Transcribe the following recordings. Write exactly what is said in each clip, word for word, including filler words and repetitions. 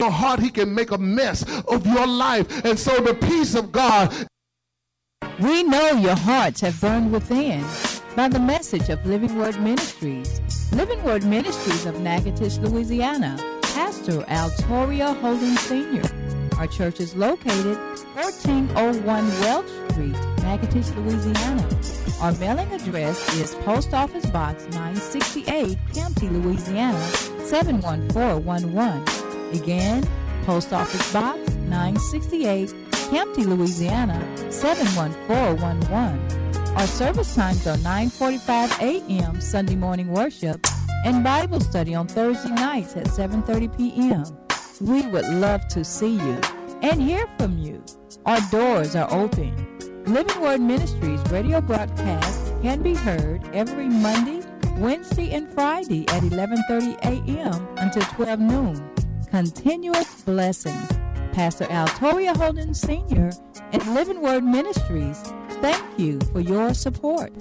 your heart, he can make a mess of your life. And so the peace of God. We know your hearts have burned within by the message of Living Word Ministries. Living Word Ministries of Natchitoches, Louisiana. Pastor Altoria Holden Senior Our church is located fourteen oh one Welch Street, Natchitoches, Louisiana. Our mailing address is Post Office Box nine sixty-eight, Campty, Louisiana, seven one four one one. Again, Post Office Box nine sixty-eight, Campty, Louisiana, seven one four one one. Our service times are nine forty-five a.m. Sunday morning worship and Bible study on Thursday nights at seven thirty p.m. We would love to see you and hear from you. Our doors are open. Living Word Ministries radio broadcast can be heard every Monday, Wednesday, and Friday at eleven thirty a.m. until twelve noon. Continuous blessings. Pastor Altoria Holden Senior and Living Word Ministries, thank you for your support.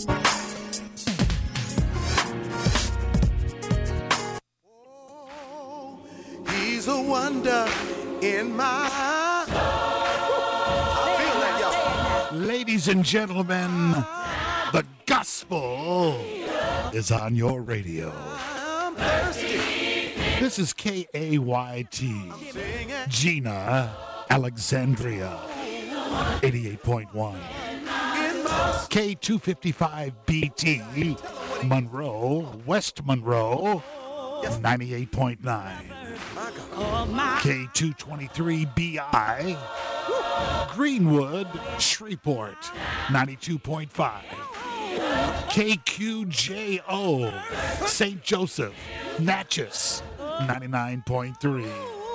Oh, he's a wonder in my soul. I feel that, y'all. Ladies and gentlemen, the gospel is on your radio. I'm thirsty. This is K A Y T, Gina, Alexandria, eighty-eight point one. K two fifty-five B T, Monroe, West Monroe, ninety-eight point nine. K two twenty-three B I, Greenwood, Shreveport, ninety-two point five. K Q J O, Saint Joseph, Natchez, ninety-nine point three.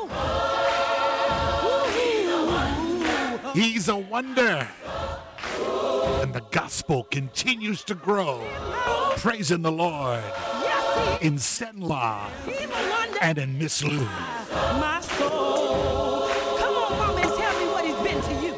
He's a wonder. And the gospel continues to grow. Praising the Lord in Senla and in Miss Lou. My soul. Come on, mama, and tell me what he's been to you.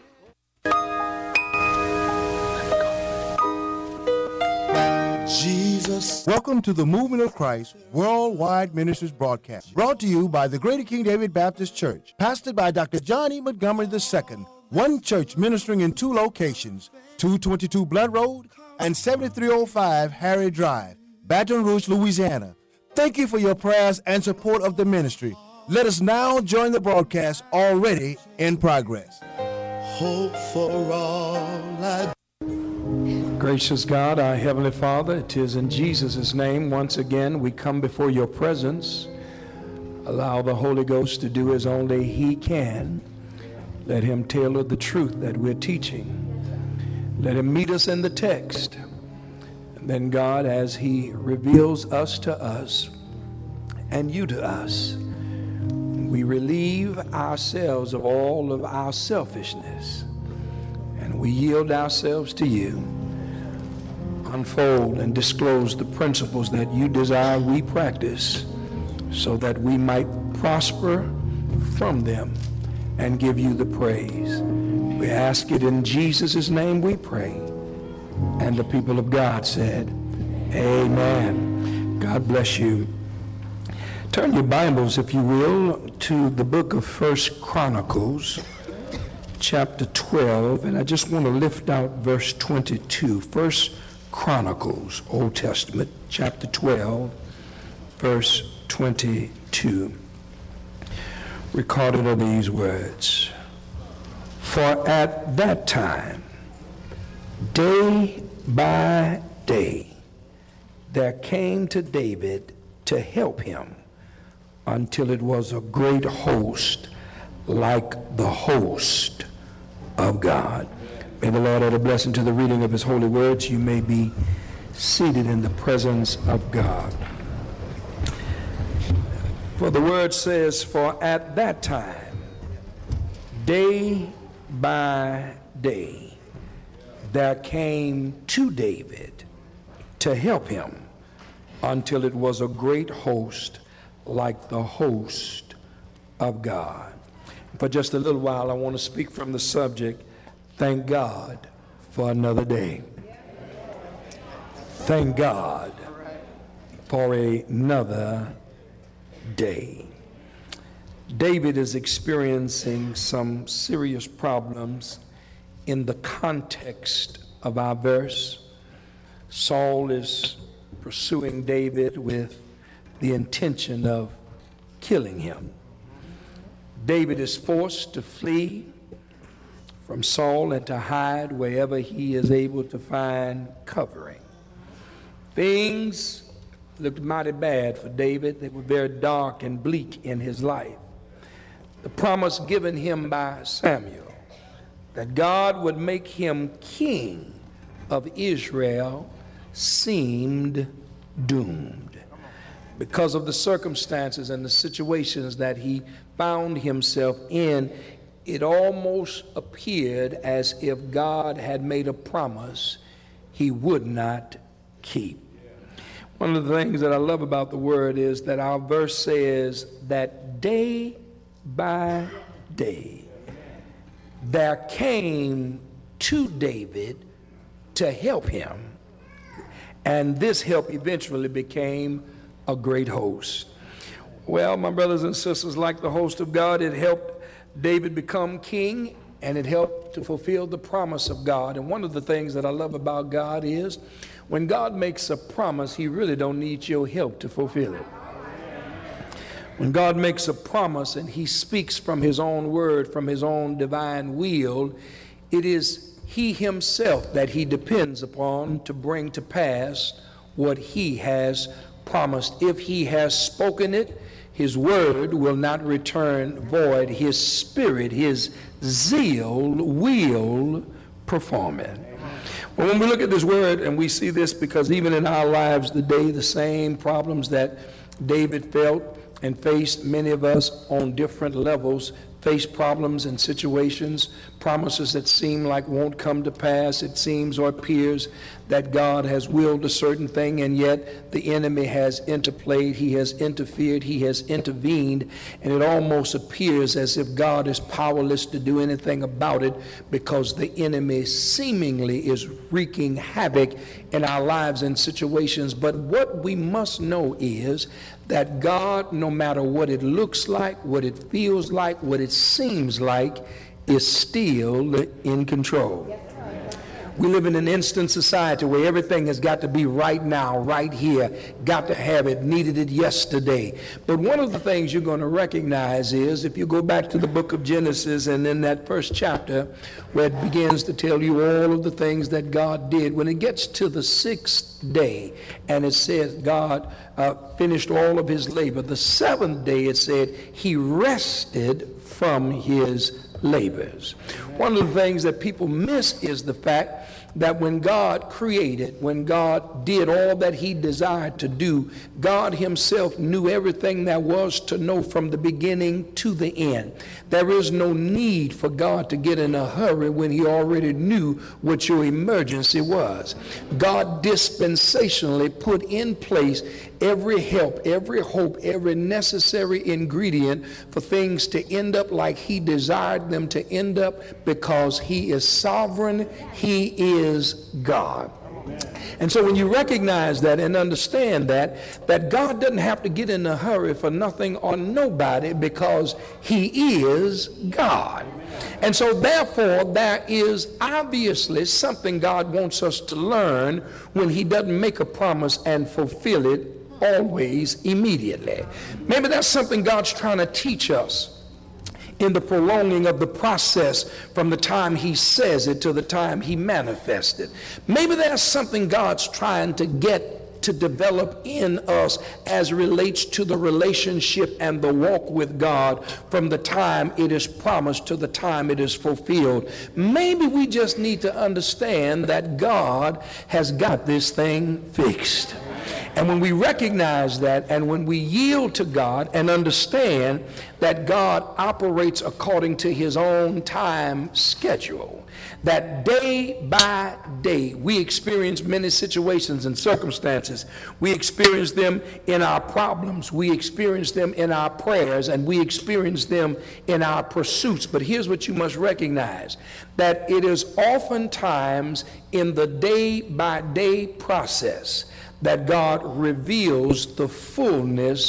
Jesus. Welcome to the Movement of Christ Worldwide Ministries broadcast, brought to you by the Greater King David Baptist Church, pastored by Doctor John E. Montgomery the Second. One church ministering in two locations, two twenty-two Blood Road and seventy-three oh five Harry Drive, Baton Rouge, Louisiana. Thank you for your prayers and support of the ministry. Let us now join the broadcast already in progress. Hope for all I Gracious God, our Heavenly Father, it is in Jesus' name once again we come before your presence. Allow the Holy Ghost to do as only He can. Let Him tailor the truth that we're teaching. Let Him meet us in the text. And then God, as He reveals us to us and you to us, we relieve ourselves of all of our selfishness and we yield ourselves to you. Unfold and disclose the principles that you desire we practice so that we might prosper from them and give you the praise. We ask it in Jesus' name we pray. And the people of God said, amen. God bless you. Turn your Bibles, if you will, to the book of First Chronicles, chapter twelve, and I just want to lift out verse twenty-two. First Chronicles, Old Testament, chapter twelve, verse twenty-two. Recorded are these words. For at that time, day by day, there came to David to help him until it was a great host like the host of God. May the Lord add a blessing to the reading of his holy words. You may be seated in the presence of God. For the word says, for at that time, day by day, there came to David to help him until it was a great host like the host of God. For just a little while, I want to speak from the subject, thank God for another day. Thank God for another day. David is experiencing some serious problems in the context of our verse. Saul is pursuing David with the intention of killing him. David is forced to flee from Saul and to hide wherever he is able to find covering. Things looked mighty bad for David. They were very dark and bleak in his life. The promise given him by Samuel that God would make him king of Israel seemed doomed because of the circumstances and the situations that he found himself in. It almost appeared as if God had made a promise he would not keep. One of the things that I love about the word is that our verse says that day by day there came to David to help him, and this help eventually became a great host. Well, my brothers and sisters, like the host of God, it helped David become king, and it helped to fulfill the promise of God. And one of the things that I love about God is when God makes a promise, he really don't need your help to fulfill it. When God makes a promise and he speaks from his own word, from his own divine will, it is he himself that he depends upon to bring to pass what he has promised. If he has spoken it, his word will not return void. His spirit, his zeal will perform it. Well, when we look at this word, and we see this because even in our lives today, the same problems that David felt and faced, many of us on different levels face problems and situations, promises that seem like won't come to pass. It seems or appears that God has willed a certain thing, and yet the enemy has interplayed, he has interfered, he has intervened, and it almost appears as if God is powerless to do anything about it because the enemy seemingly is wreaking havoc in our lives and situations. But what we must know is that God, no matter what it looks like, what it feels like, what it seems like, is still in control. We live in an instant society where everything has got to be right now, right here, got to have it, needed it yesterday. But one of the things you're going to recognize is, if you go back to the book of Genesis and in that first chapter where it begins to tell you all of the things that God did, when it gets to the sixth day and it says God uh, finished all of his labor, the seventh day it said he rested from his labors. One of the things that people miss is the fact that when God created, when God did all that he desired to do, God himself knew everything there was to know from the beginning to the end. There is no need for God to get in a hurry when he already knew what your emergency was. God dispensationally put in place every help, every hope, every necessary ingredient for things to end up like he desired them to end up, because he is sovereign, he is God. And so when you recognize that and understand that, that God doesn't have to get in a hurry for nothing or nobody, because he is God. And so therefore there is obviously something God wants us to learn when he doesn't make a promise and fulfill it always immediately. Maybe that's something God's trying to teach us in the prolonging of the process from the time he says it to the time he manifests it. Maybe there's something God's trying to get to develop in us as relates to the relationship and the walk with God from the time it is promised to the time it is fulfilled. Maybe we just need to understand that God has got this thing fixed. And when we recognize that, and when we yield to God and understand that God operates according to his own time schedule, that day by day we experience many situations and circumstances. We experience them in our problems, we experience them in our prayers, and we experience them in our pursuits. But here's what you must recognize, that it is oftentimes in the day by day process that God reveals the fullness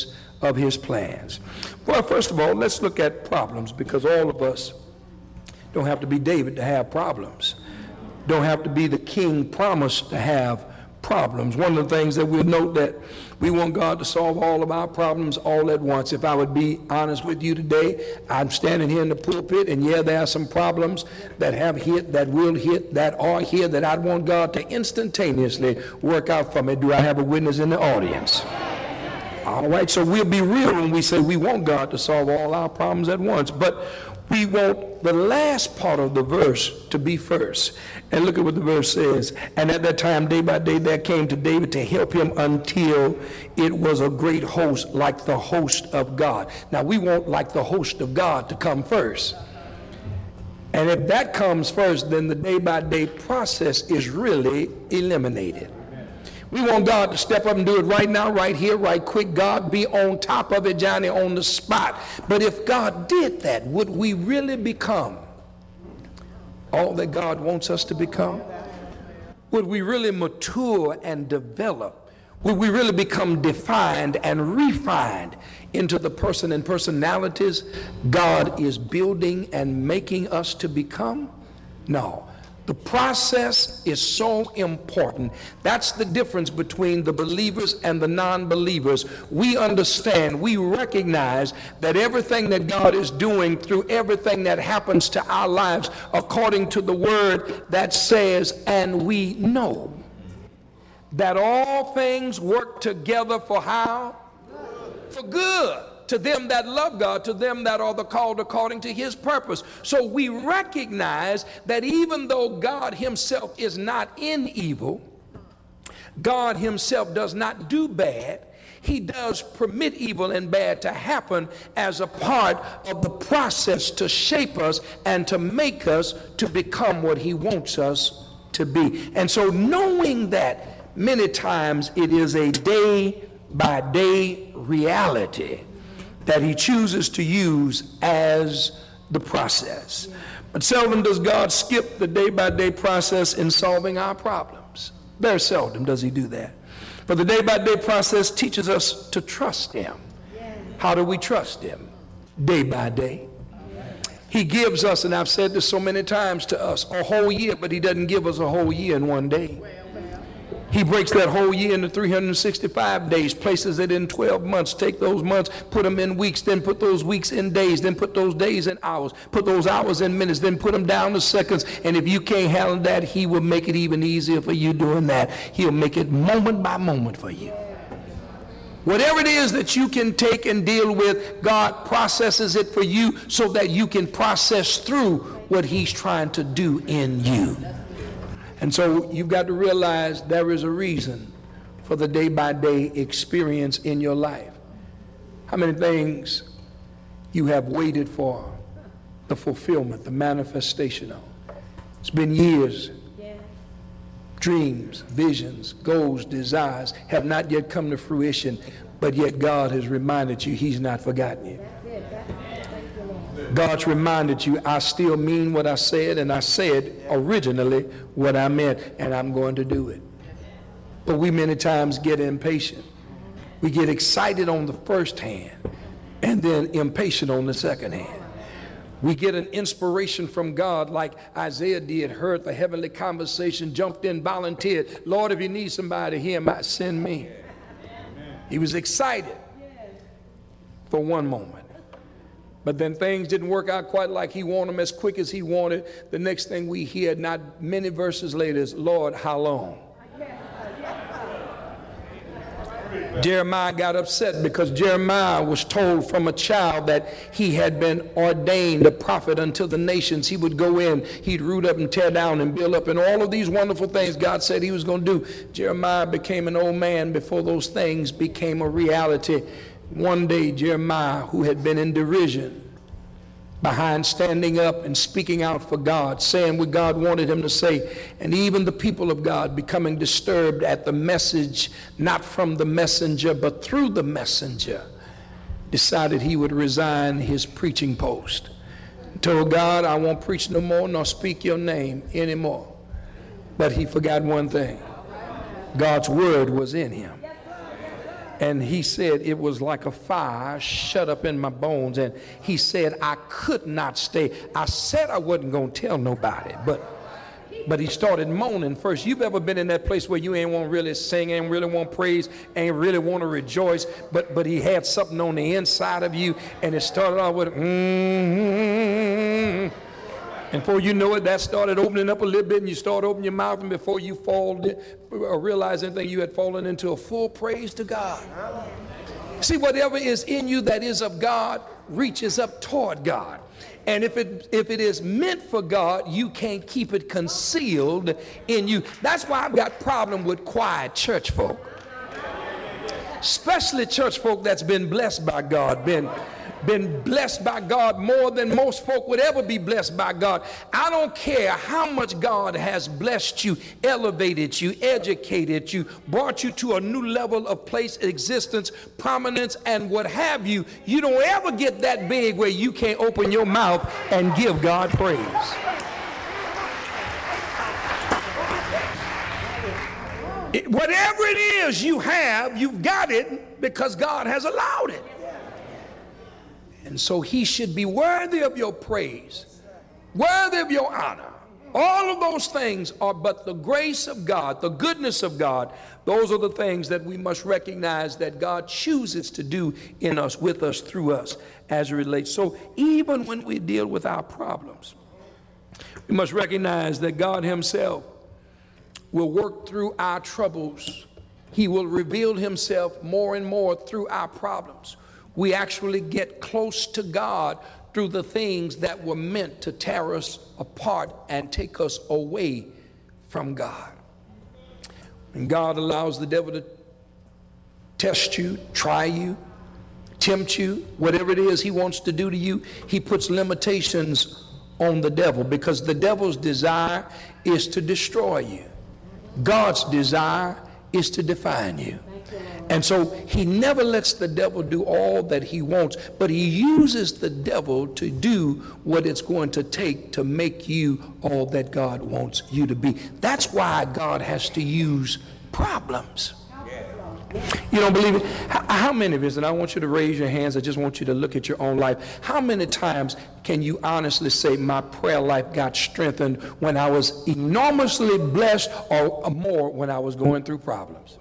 of his plans. Well, first of all, let's look at problems, because all of us don't have to be David to have problems. Don't have to be the king promised to have problems. One of the things that we'll note that we want God to solve all of our problems all at once. If I would be honest with you today, I'm standing here in the pulpit, and yeah, there are some problems that have hit, that will hit, that are here, that I'd want God to instantaneously work out for me. Do I have a witness in the audience? All right, so we'll be real when we say we want God to solve all our problems at once, but we want the last part of the verse to be first. And look at what the verse says. And at that time, day by day, there came to David to help him until it was a great host, like the host of God. Now, we want like the host of God to come first. And if that comes first, then the day by day process is really eliminated. We want God to step up and do it right now, right here, right quick. God, be on top of it, Johnny, on the spot. But if God did that, would we really become all that God wants us to become? Would we really mature and develop? Would we really become defined and refined into the person and personalities God is building and making us to become? No. The process is so important. That's the difference between the believers and the non-believers. We understand, we recognize that everything that God is doing through everything that happens to our lives, according to the word that says, and we know that all things work together for how? For good. To them that love God, to them that are the called according to his purpose. So we recognize that even though God himself is not in evil, God himself does not do bad, he does permit evil and bad to happen as a part of the process to shape us and to make us to become what he wants us to be. And so knowing that, many times it is a day by day reality that he chooses to use as the process. But seldom does God skip the day-by-day process in solving our problems. Very seldom does he do that. But the day-by-day process teaches us to trust him. How do we trust him? Day by day. He gives us, and I've said this so many times to us, a whole year, but he doesn't give us a whole year in one day. He breaks that whole year into three hundred sixty-five days, places it in twelve months, take those months, put them in weeks, then put those weeks in days, then put those days in hours, put those hours in minutes, then put them down to seconds. And if you can't handle that, he will make it even easier for you doing that. He'll make it moment by moment for you. Whatever it is that you can take and deal with, God processes it for you so that you can process through what he's trying to do in you. And so you've got to realize there is a reason for the day-by-day experience in your life. How many things you have waited for the fulfillment, the manifestation of? It's been years. Dreams, visions, goals, desires have not yet come to fruition, but yet God has reminded you he's not forgotten you. God's reminded you, I still mean what I said, and I said originally what I meant, and I'm going to do it. But we many times get impatient. We get excited on the first hand and then impatient on the second hand. We get an inspiration from God like Isaiah did, heard the heavenly conversation, jumped in, volunteered. Lord, if you need somebody here, might send me. He was excited for one moment. But then things didn't work out quite like he wanted them as quick as he wanted. The next thing we hear, not many verses later, is, Lord, how long? Jeremiah got upset because Jeremiah was told from a child that he had been ordained a prophet unto the nations. He would go in, he'd root up and tear down and build up, and all of these wonderful things God said he was going to do. Jeremiah became an old man before those things became a reality. One day, Jeremiah, who had been in derision behind standing up and speaking out for God, saying what God wanted him to say, and even the people of God becoming disturbed at the message, not from the messenger, but through the messenger, decided he would resign his preaching post. Told God, I won't preach no more, nor speak your name anymore. But he forgot one thing. God's word was in him. And he said it was like a fire shut up in my bones. And he said I could not stay. I said I wasn't going to tell nobody, but but he started moaning first. You've ever been in that place where you ain't want to really sing, ain't really want to praise, ain't really want to rejoice, but but he had something on the inside of you, and it started off with mm-hmm. And before you know it, that started opening up a little bit, and you start opening your mouth, and before you fall or realize anything, you had fallen into a full praise to God. See, whatever is in you that is of God reaches up toward God. And if it if it is meant for God, you can't keep it concealed in you. That's why I've got problem with quiet church folk, especially church folk that's been blessed by God, been been blessed by God more than most folk would ever be blessed by God. I don't care how much God has blessed you, elevated you, educated you, brought you to a new level of place, existence, prominence, and what have you. You don't ever get that big where you can't open your mouth and give God praise. It, whatever it is you have, you've got it because God has allowed it. And so he should be worthy of your praise, worthy of your honor. All of those things are but the grace of God, the goodness of God. Those are the things that we must recognize that God chooses to do in us, with us, through us, as it relates. So even when we deal with our problems, we must recognize that God himself will work through our troubles. He will reveal himself more and more through our problems. We actually get close to God through the things that were meant to tear us apart and take us away from God. When God allows the devil to test you, try you, tempt you, whatever it is he wants to do to you, he puts limitations on the devil, because the devil's desire is to destroy you. God's desire is to define you. And so he never lets the devil do all that he wants, but he uses the devil to do what it's going to take to make you all that God wants you to be. That's why God has to use problems. You don't believe it? How, how many of us, and I want you to raise your hands, I just want you to look at your own life. How many times can you honestly say my prayer life got strengthened when I was enormously blessed, or more when I was going through problems?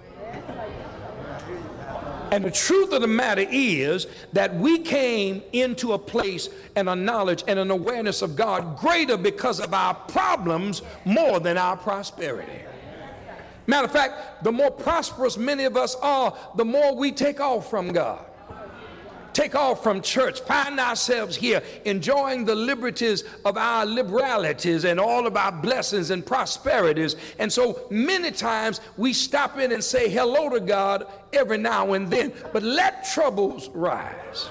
And the truth of the matter is that we came into a place and a knowledge and an awareness of God greater because of our problems more than our prosperity. Matter of fact, the more prosperous many of us are, the more we take off from God. Take off from church, find ourselves here enjoying the liberties of our liberalities and all of our blessings and prosperities. And so many times we stop in and say hello to God every now and then, but let troubles rise.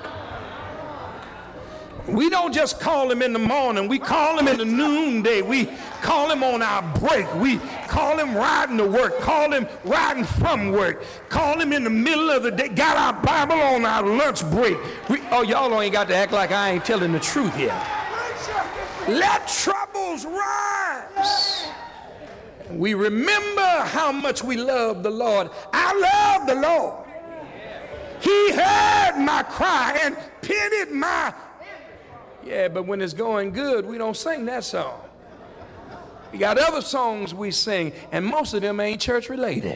We don't just call him in the morning, we call him in the noonday, we call him on our break, we call him riding to work, call him riding from work, call him in the middle of the day, got our Bible on our lunch break. We, oh, y'all ain't got to act like I ain't telling the truth here. Let troubles rise. We remember how much we love the Lord. I love the Lord. He heard my cry and pitied my... Yeah, but when it's going good, we don't sing that song. We got other songs we sing, and most of them ain't church related.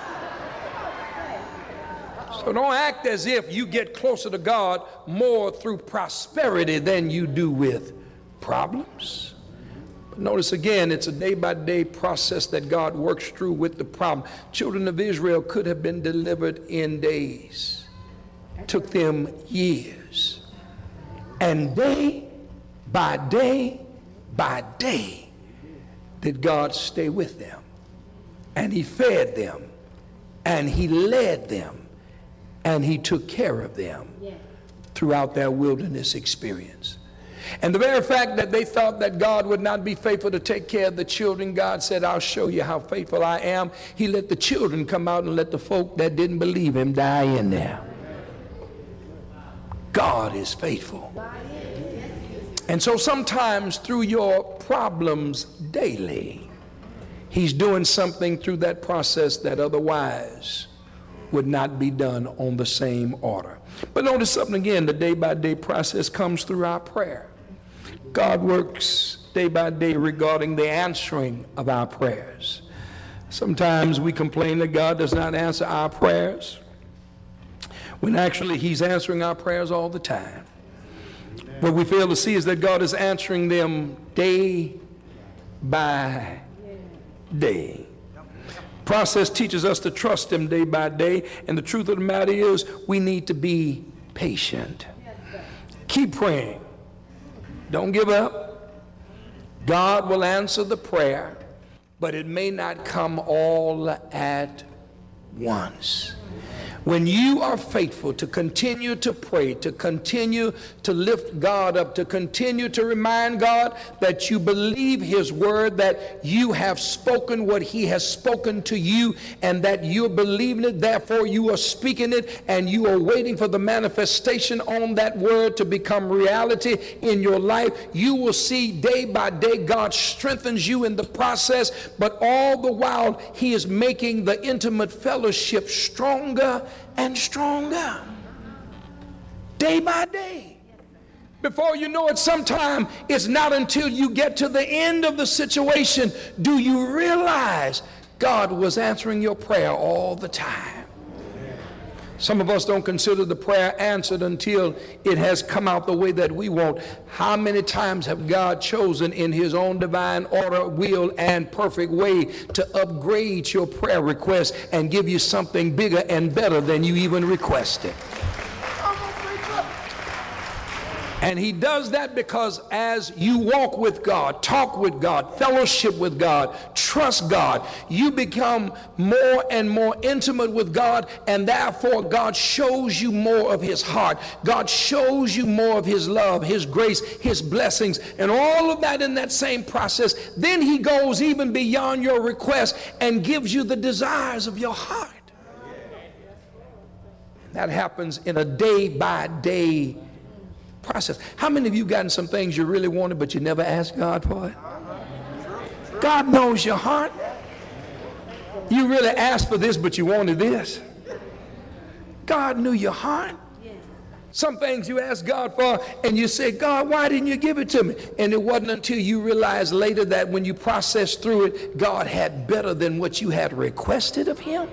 So don't act as if you get closer to God more through prosperity than you do with problems. But notice again, it's a day-by-day process that God works through with the problem. Children of Israel could have been delivered in days. It took them years. And day by day by day did God stay with them, and he fed them, and he led them, and he took care of them throughout their wilderness experience. And the very fact that they thought that God would not be faithful to take care of the children, God said, I'll show you how faithful I am. He let the children come out and let the folk that didn't believe him die in there. God is faithful. And so sometimes through your problems daily, he's doing something through that process that otherwise would not be done on the same order. But notice something again, the day-by-day process comes through our prayer. God works day by day regarding the answering of our prayers. Sometimes we complain that God does not answer our prayers, when actually he's answering our prayers all the time. What we fail to see is that God is answering them day by day. Process teaches us to trust him day by day, and the truth of the matter is we need to be patient. Keep praying. Don't give up. God will answer the prayer, but it may not come all at once. When you are faithful to continue to pray, to continue to lift God up, to continue to remind God that you believe his word, that you have spoken what he has spoken to you, and that you're believing it, therefore you are speaking it, and you are waiting for the manifestation on that word to become reality in your life, you will see day by day God strengthens you in the process, but all the while he is making the intimate fellowship stronger and stronger, day by day. Before you know it, sometime it's not until you get to the end of the situation do you realize God was answering your prayer all the time. Some of us don't consider the prayer answered until it has come out the way that we want. How many times have God chosen in his own divine order, will, and perfect way to upgrade your prayer request and give you something bigger and better than you even requested? And he does that because as you walk with God, talk with God, fellowship with God, trust God, you become more and more intimate with God, and therefore God shows you more of his heart. God shows you more of his love, his grace, his blessings, and all of that in that same process. Then he goes even beyond your request and gives you the desires of your heart. That happens in a day-by-day process. How many of you gotten some things you really wanted but you never asked God for it? God knows your heart. You really asked for this but you wanted this. God knew your heart. Some things you asked God for and you said, God, why didn't you give it to me? And it wasn't until you realized later that when you processed through it, God had better than what you had requested of him.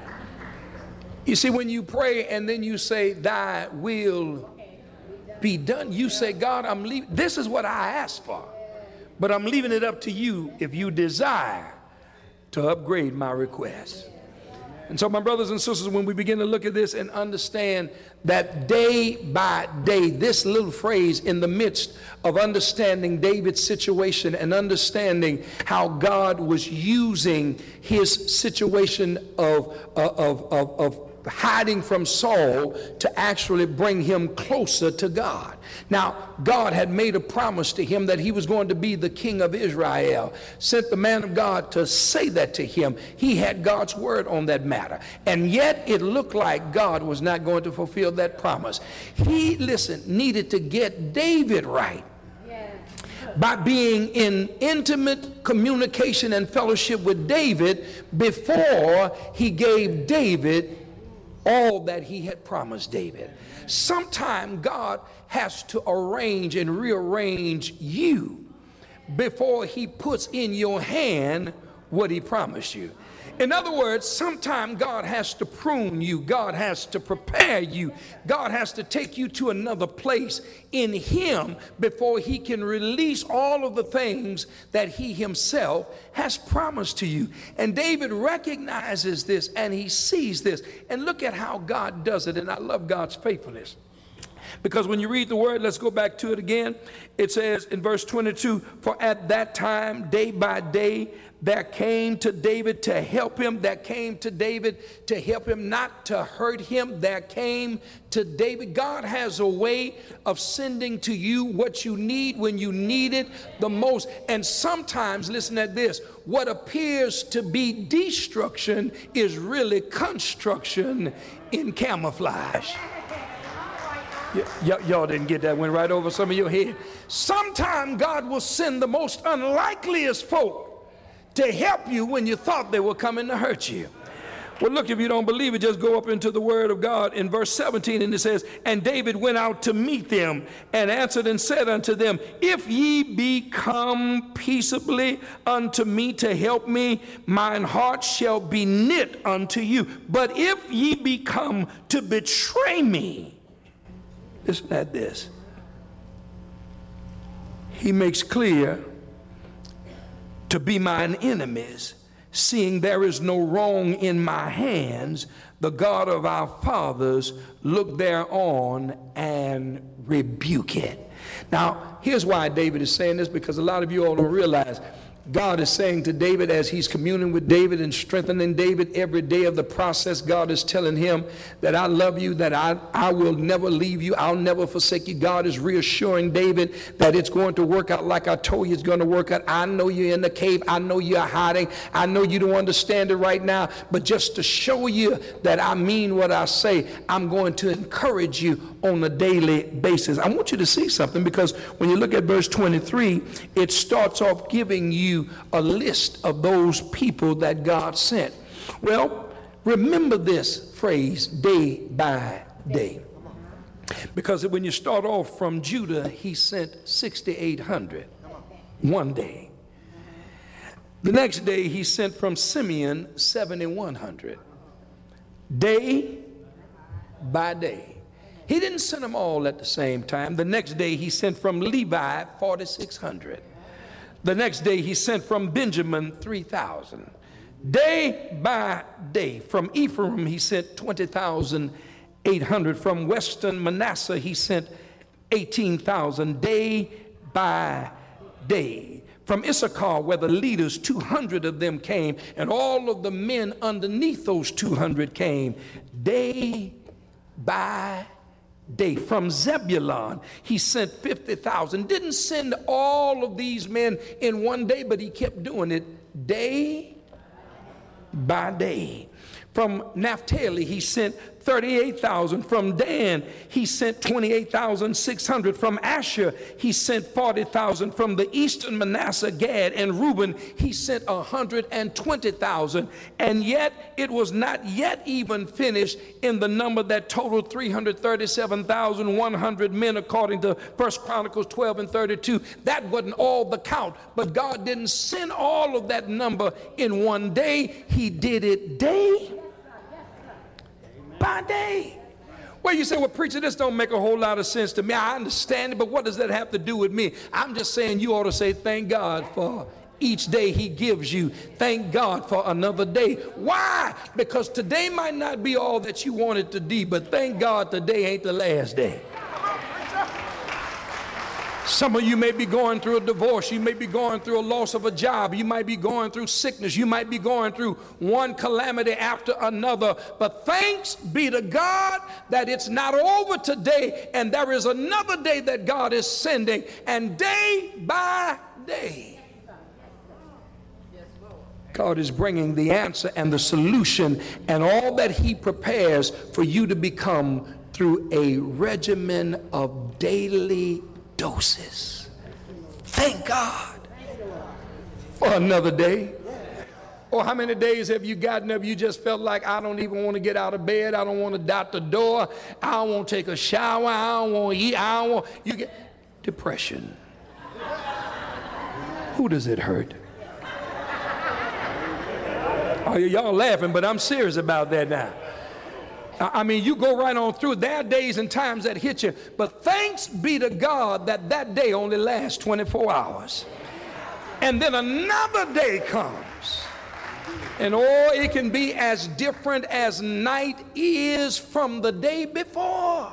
You see, when you pray and then you say, thy will be done, you say, God, I'm leaving. This is what I asked for, but I'm leaving it up to you if you desire to upgrade my request. And so, my brothers and sisters, when we begin to look at this and understand that day by day, this little phrase in the midst of understanding David's situation and understanding how God was using his situation of, of, of, of hiding from Saul to actually bring him closer to God. Now, God had made a promise to him that he was going to be the king of Israel. Sent the man of God to say that to him. He had God's word on that matter. And yet it looked like God was not going to fulfill that promise. He, listen, needed to get David right by being in intimate communication and fellowship with David before he gave David all that he had promised David. Sometime God has to arrange and rearrange you before he puts in your hand what he promised you. In other words, sometime God has to prune you. God has to prepare you. God has to take you to another place in him before he can release all of the things that he himself has promised to you. And David recognizes this and he sees this. And look at how God does it. And I love God's faithfulness. Because when you read the word, let's go back to it again. It says in verse twenty-two, for at that time, day by day, there came to David to help him. There came to David to help him, not to hurt him. There came to David. God has a way of sending to you what you need when you need it the most. And sometimes, listen at this, what appears to be destruction is really construction in camouflage. Y'all didn't get that, went right over some of your head. Sometime God will send the most unlikeliest folk to help you when you thought they were coming to hurt you. Well, look, if you don't believe it, just go up into the word of God in verse seventeen, and it says, and David went out to meet them and answered and said unto them, if ye be come peaceably unto me to help me, mine heart shall be knit unto you. But if ye be come to betray me, listen at this. He makes clear to be mine enemies, seeing there is no wrong in my hands, the God of our fathers look thereon and rebuke it. Now, here's why David is saying this, because a lot of you all don't realize God is saying to David, as he's communing with David and strengthening David every day of the process, God is telling him that I love you, that I, I will never leave you, I'll never forsake you. God is reassuring David that it's going to work out like I told you it's going to work out. I know you're in the cave. I know you're hiding. I know you don't understand it right now, but just to show you that I mean what I say, I'm going to encourage you on a daily basis. I want you to see something, because when you look at verse twenty-three, it starts off giving you a list of those people that God sent. Well, remember this phrase, day by day, because when you start off from Judah, he sent sixty-eight hundred one day. The next day he sent from Simeon seventy-one hundred, day by day. He didn't send them all at the same time. The next day he sent from Levi forty-six hundred. The next day he sent from Benjamin three thousand. Day by day. From Ephraim he sent twenty thousand eight hundred. From western Manasseh he sent eighteen thousand. Day by day. From Issachar, where the leaders, two hundred of them came, and all of the men underneath those two hundred came. Day by day. From Zebulun he sent fifty thousand. Didn't send all of these men in one day, but he kept doing it day by day. From Naphtali he sent thirty-eight thousand. From Dan he sent twenty-eight thousand six hundred. From Asher he sent forty thousand. From the eastern Manasseh, Gad, and Reuben he sent one hundred twenty thousand. And yet it was not yet even finished in the number that totaled three hundred thirty-seven thousand one hundred men, according to First Chronicles twelve and thirty-two. That wasn't all the count, but God didn't send all of that number in one day. He did it day by day. Well, you say, well, preacher, this don't make a whole lot of sense to me. I understand it, but what does that have to do with me? I'm just saying you ought to say thank God for each day he gives you. Thank God for another day. Why? Because today might not be all that you want it to be, but thank God today ain't the last day. Some of you may be going through a divorce. You may be going through a loss of a job. You might be going through sickness. You might be going through one calamity after another. But thanks be to God that it's not over today, and there is another day that God is sending. And day by day, God is bringing the answer and the solution and all that he prepares for you to become through a regimen of daily doses. Thank God for another day. Or how many days have you gotten up you just felt like, I don't even want to get out of bed, I don't want to dot the door, I don't want to take a shower, I don't want to eat, I don't want, you get depression. Who does it hurt? Oh, y'all laughing, but I'm serious about that now. I mean, you go right on through. There are days and times that hit you, but thanks be to God that that day only lasts twenty-four hours. And then another day comes, and oh, it can be as different as night is from the day before.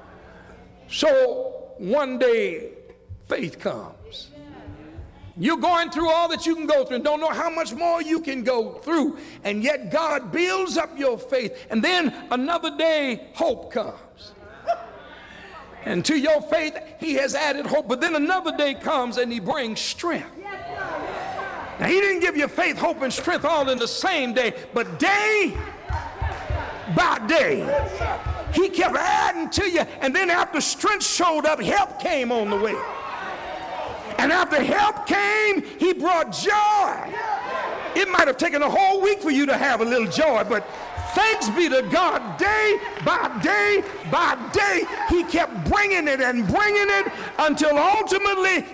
So one day, faith comes. You're going through all that you can go through and don't know how much more you can go through. And yet God builds up your faith. And then another day, hope comes. And to your faith, he has added hope. But then another day comes and he brings strength. Now, he didn't give you faith, hope, and strength all in the same day, but day by day, he kept adding to you. And then after strength showed up, help came on the way. And after help came, he brought joy. It might have taken a whole week for you to have a little joy, but thanks be to God, day by day by day, he kept bringing it and bringing it until ultimately